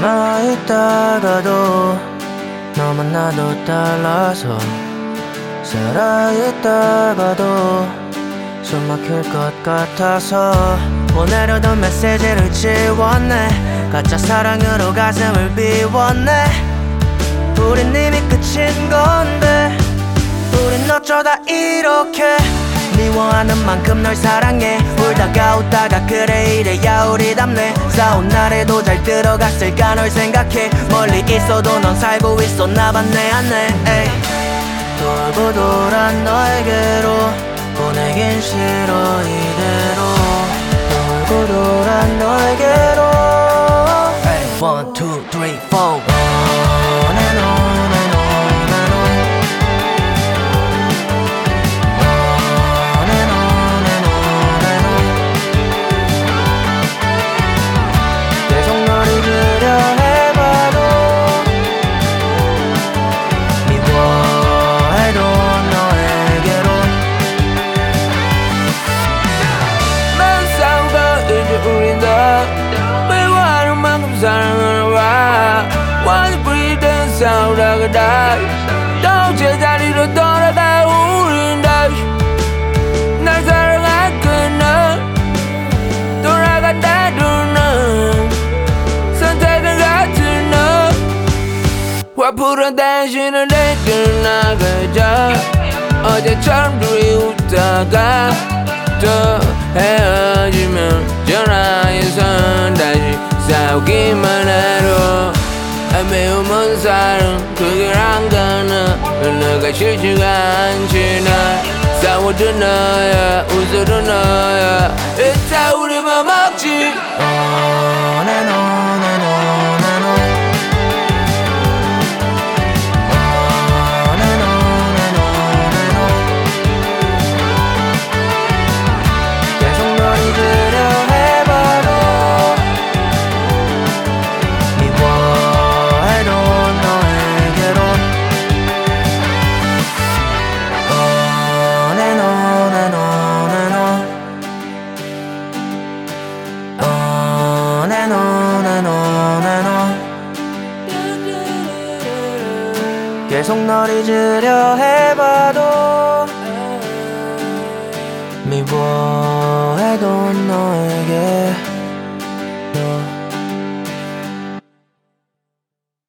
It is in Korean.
남아있다가도 너만 나도 달라서 살아있다가도 숨 막힐 것 같아서 보내려던 메시지를 지웠네. 가짜 사랑으로 가슴을 비웠네. 우린 이미 끝인 건데 우린 어쩌다 이렇게 미워하는 만큼 널 사랑해. 울다가 웃다가 그래 이래야 우리답네. 싸운 날에도 잘 들어갔을까 널 생각해. 멀리 있어도 넌 살고 있었나봐 내 안에. 돌고 돌아 너에게로 보내긴 싫어 이대로. 돌고 돌아 너에게로 One, two, three, four. On and on and on and on. On and on and on and on. 계속 널 잊으려 해봐도 미워해도 너에게로. 난 싸우다 이제 우린 다 미워하는 만큼 사랑하는 와. 완전 부리던 싸우다가 다시 또 제자리로 돌아가. 우린 다시 날 사랑할 그는 돌아간다도 넌 선택은 같은 너. 화풀은 당신을 내게 나가자. 어제처럼 둘이 웃다가 또 헤어지면 전화해선 다시 싸우기만 해도 매우 먼 사랑 그게란 거는 너가 싫지가 않지. 난 싸워도 너야 웃어도 너야 다 우리만 먹지. On and on and on and on. On and on and on and on. 계속 널 잊으려 해봐도 미워해도 너에게로. On and on and on and on. On and on and on and on. 계속 널 잊으려 해봐도 미워해도 너에게